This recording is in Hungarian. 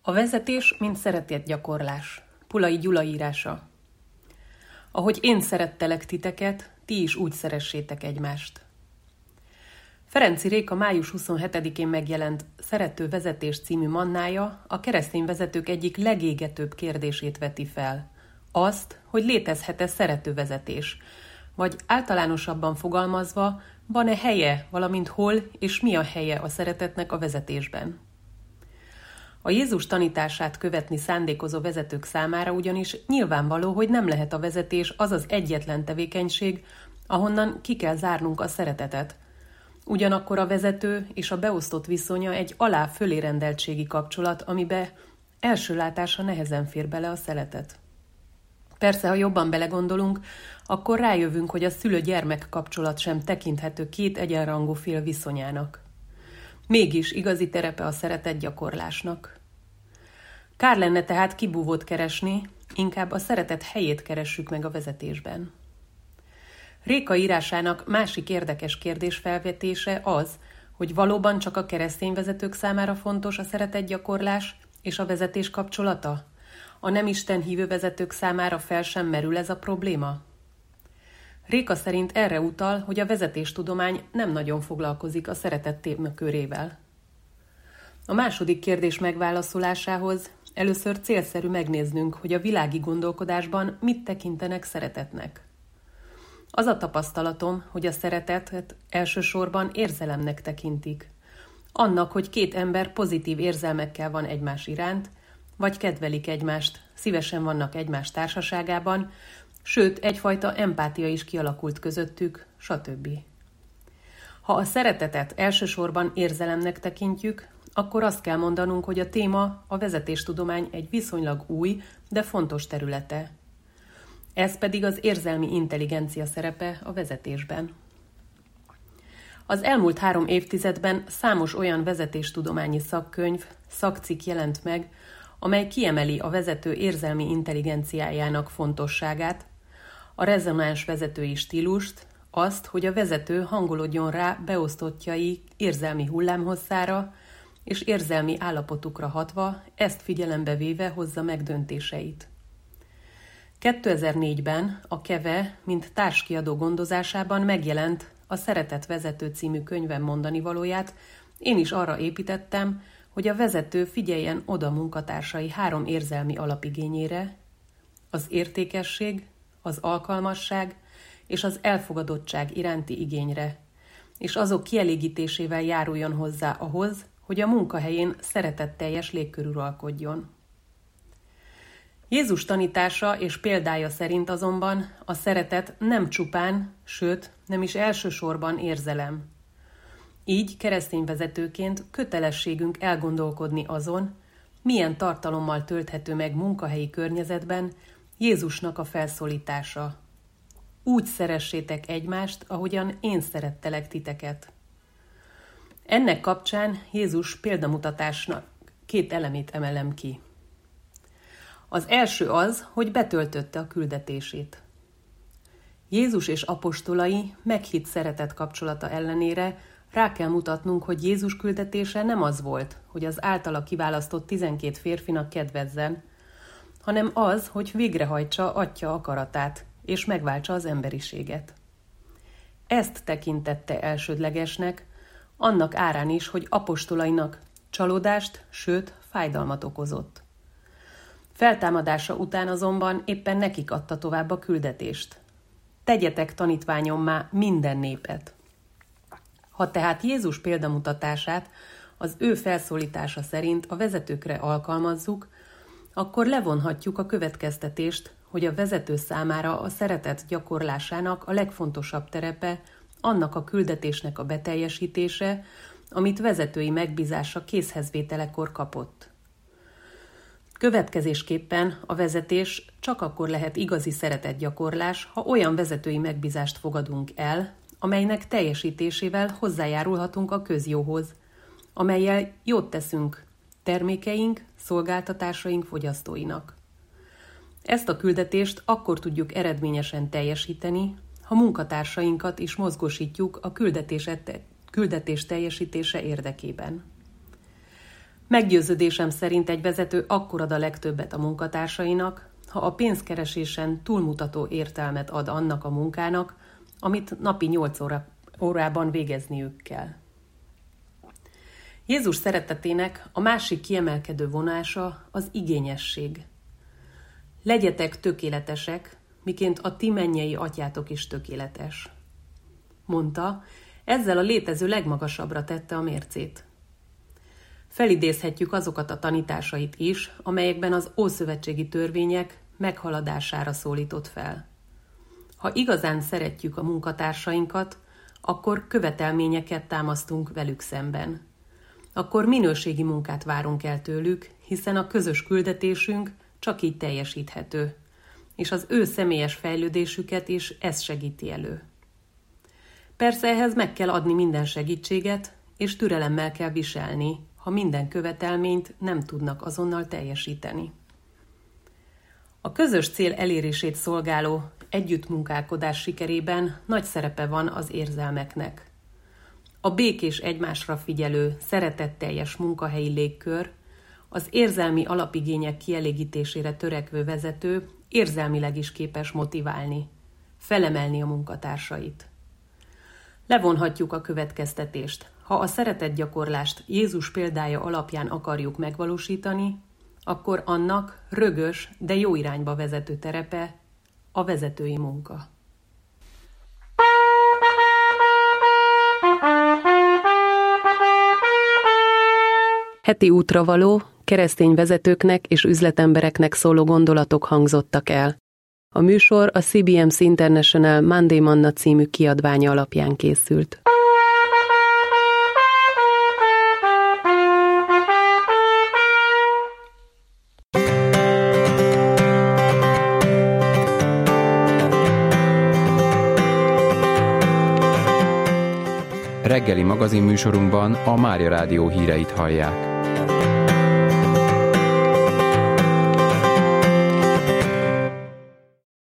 A vezetés, mint szeretetgyakorlás. Pulai Gyula írása. Ahogy én szerettelek titeket, ti is úgy szeressétek egymást. Ferenczy Réka május 27-én megjelent Szerető vezetés című mannája a keresztény vezetők egyik legégetőbb kérdését veti fel. Azt, hogy létezhet-e szerető vezetés, vagy általánosabban fogalmazva, van-e helye, valamint hol és mi a helye a szeretetnek a vezetésben. A Jézus tanítását követni szándékozó vezetők számára ugyanis nyilvánvaló, hogy nem lehet a vezetés az az egyetlen tevékenység, ahonnan ki kell zárnunk a szeretetet. Ugyanakkor a vezető és a beosztott viszonya egy alá-fölé rendeltségi kapcsolat, amibe első látásra nehezen fér bele a szeretet. Persze, ha jobban belegondolunk, akkor rájövünk, hogy a szülő-gyermek kapcsolat sem tekinthető két egyenrangú fél viszonyának. Mégis igazi terepe a szeretetgyakorlásnak. Kár lenne tehát kibúvót keresni, inkább a szeretet helyét keressük meg a vezetésben. Réka írásának másik érdekes kérdésfelvetése az, hogy valóban csak a keresztény vezetők számára fontos a szeretetgyakorlás és a vezetés kapcsolata? A nem Isten hívő vezetők számára fel sem merül ez a probléma? Réka szerint erre utal, hogy a vezetéstudomány nem nagyon foglalkozik a szeretet témakörével. A második kérdés megválaszolásához először célszerű megnéznünk, hogy a világi gondolkodásban mit tekintenek szeretetnek. Az a tapasztalatom, hogy a szeretetet elsősorban érzelemnek tekintik. Annak, hogy két ember pozitív érzelmekkel van egymás iránt, vagy kedvelik egymást, szívesen vannak egymás társaságában, sőt, egyfajta empátia is kialakult közöttük, stb. Ha a szeretetet elsősorban érzelemnek tekintjük, akkor azt kell mondanunk, hogy a téma, a vezetéstudomány egy viszonylag új, de fontos területe. Ez pedig az érzelmi intelligencia szerepe a vezetésben. Az elmúlt 3 évtizedben számos olyan vezetéstudományi szakkönyv, szakcikk jelent meg, amely kiemeli a vezető érzelmi intelligenciájának fontosságát, a rezonáns vezetői stílust, azt, hogy a vezető hangolódjon rá beosztottjai érzelmi hullámhosszára és érzelmi állapotukra hatva, ezt figyelembe véve hozza meg döntéseit. 2004-ben a KEVE, mint társkiadó gondozásában megjelent a Szeretet vezető című könyvem mondani valóját, én is arra építettem, hogy a vezető figyeljen oda munkatársai 3 érzelmi alapigényére, az értékesség, az alkalmasság és az elfogadottság iránti igényre, és azok kielégítésével járuljon hozzá ahhoz, hogy a munkahelyén szeretetteljes légkör uralkodjon. Jézus tanítása és példája szerint azonban a szeretet nem csupán, sőt, nem is elsősorban érzelem. Így keresztény vezetőként kötelességünk elgondolkodni azon, milyen tartalommal tölthető meg munkahelyi környezetben Jézusnak a felszólítása. Úgy szeressétek egymást, ahogyan én szerettelek titeket. Ennek kapcsán Jézus példamutatásnak 2 elemét emelem ki. Az első az, hogy betöltötte a küldetését. Jézus és apostolai meghitt szeretet kapcsolata ellenére rá kell mutatnunk, hogy Jézus küldetése nem az volt, hogy az általa kiválasztott 12 férfinak kedvezzen, hanem az, hogy végrehajtsa Atya akaratát, és megváltsa az emberiséget. Ezt tekintette elsődlegesnek, annak árán is, hogy apostolainak csalódást, sőt, fájdalmat okozott. Feltámadása után azonban éppen nekik adta tovább a küldetést. Tegyetek tanítványommá minden népet. Ha tehát Jézus példamutatását az ő felszólítása szerint a vezetőkre alkalmazzuk, akkor levonhatjuk a következtetést, hogy a vezető számára a szeretet gyakorlásának a legfontosabb terepe annak a küldetésnek a beteljesítése, amit vezetői megbízása készhezvételekor kapott. Következésképpen a vezetés csak akkor lehet igazi szeretetgyakorlás, ha olyan vezetői megbízást fogadunk el, amelynek teljesítésével hozzájárulhatunk a közjóhoz, amellyel jót teszünk termékeink, szolgáltatásaink fogyasztóinak. Ezt a küldetést akkor tudjuk eredményesen teljesíteni, ha munkatársainkat is mozgósítjuk a küldetés teljesítése érdekében. Meggyőződésem szerint egy vezető akkor ad a legtöbbet a munkatársainak, ha a pénzkeresésen túlmutató értelmet ad annak a munkának, amit napi 8 órában végezniük kell. Jézus szeretetének a másik kiemelkedő vonása az igényesség. Legyetek tökéletesek, miként a ti mennyei atyátok is tökéletes. Mondta, ezzel a létező legmagasabbra tette a mércét. Felidézhetjük azokat a tanításait is, amelyekben az ószövetségi törvények meghaladására szólított fel. Ha igazán szeretjük a munkatársainkat, akkor követelményeket támasztunk velük szemben. Akkor minőségi munkát várunk el tőlük, hiszen a közös küldetésünk csak így teljesíthető, és az ő személyes fejlődésüket is ez segíti elő. Persze ehhez meg kell adni minden segítséget, és türelemmel kell viselni, ha minden követelményt nem tudnak azonnal teljesíteni. A közös cél elérését szolgáló együttmunkálkodás sikerében nagy szerepe van az érzelmeknek. A békés egymásra figyelő, szeretetteljes munkahelyi légkör, az érzelmi alapigények kielégítésére törekvő vezető érzelmileg is képes motiválni, felemelni a munkatársait. Levonhatjuk a következtetést. Ha a szeretetgyakorlást Jézus példája alapján akarjuk megvalósítani, akkor annak rögös, de jó irányba vezető terepe a vezetői munka. Heti útravaló, keresztény vezetőknek és üzletembereknek szóló gondolatok hangzottak el. A műsor a CBMC International Monday Manna című kiadványa alapján készült. Reggeli magazinműsorunkban a Mária Rádió híreit hallják.